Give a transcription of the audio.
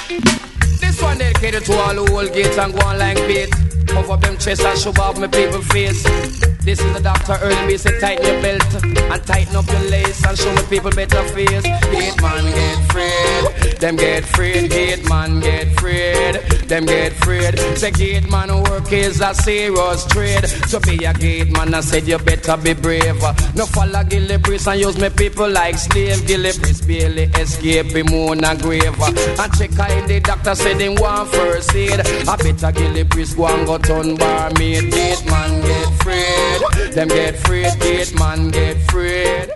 This one dedicated to all who hold gates and go on like beat. Puff up them chest and shove off my people face. This is the Dr. Earl B. Say tighten your belt and tighten up your lace and show my people better face. Hate man get freed, them get freed. Hate man get freed, them get freed. Say gate man work is a serious trade. To be a gate man I said you better be brave. No follow Gilly Priest and use my people like slave. Gilly Priest barely escape him on a grave. And check in the doctor said him want first aid. I better Gilly Priest go and go turn barmaid. Gate man get freed, them get freed. Gate man get freed.